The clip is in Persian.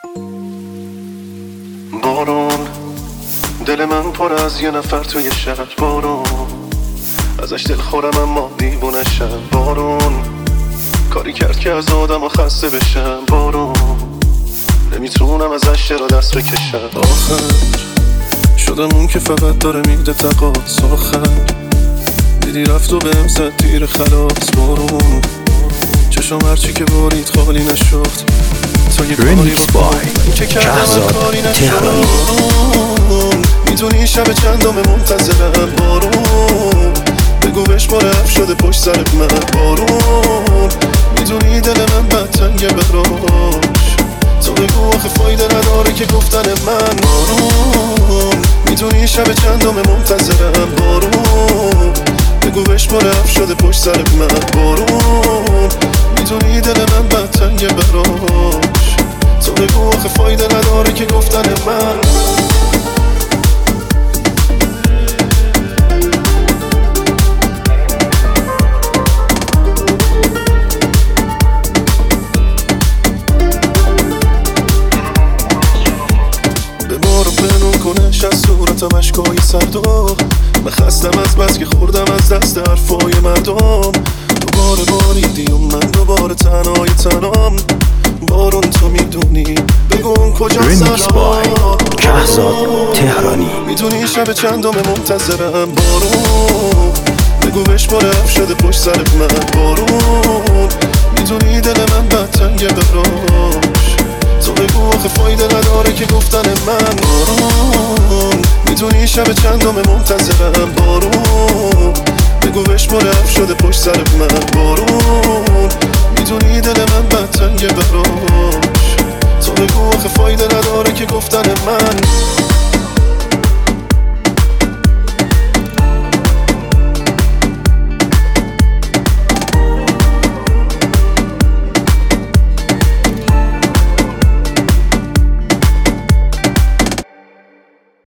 بارون دل من پر از یه نفر توی شهر. بارون ازش دل خورم اما دیوونشم. بارون کاری کرد که از آدم خسته بشم. بارون نمیتونم ازش چرا دست بکشم. آخر شدم اون که فقط داره میده تقاص. آخر دیدی رفت و بهم زد تیر خلاص. بارون چشم هرچی که بارید خالی نشد تا یه کاری بکنم که کردم کاری نشد. میدونی شب چندم منتظرم. بارون بگو بهش رفت شده پشت سر من. بارون میدونی دل من بدتنگه براش. تو بگو آخه فایده نداره که گفتن من. بارون میدونی شب چندم منتظرم. بارون بگو بهش رفت شده پشت سر من. بارون میدونی دل من بدتنگه براش. تو بگو آخه فایده نداره که گفتن من. ببارو پنون کنش از صورتم اشکای سردو. من خستم از بس که خوردم از دست حرفای مردم. دوباره باریدی و من دوباره تنهای تنام. بارون تو میدونی بگو اون کجا سرام. کهزاد تهرانی. میدونی شب چندم منتظرم. بارون بگو بهش رفت شده پشت سر من. بارون میدونی دل من بدتنگه براش. تو بگو آخه فایده نداره که گفتن من. بارون میدونی شب چندم منتظرم. بارون بگو بهش رفت شده پشت سر من. بارون میدونی دل من بدتنگه براش. تو بگو آخه فایده نداره که گفتن من.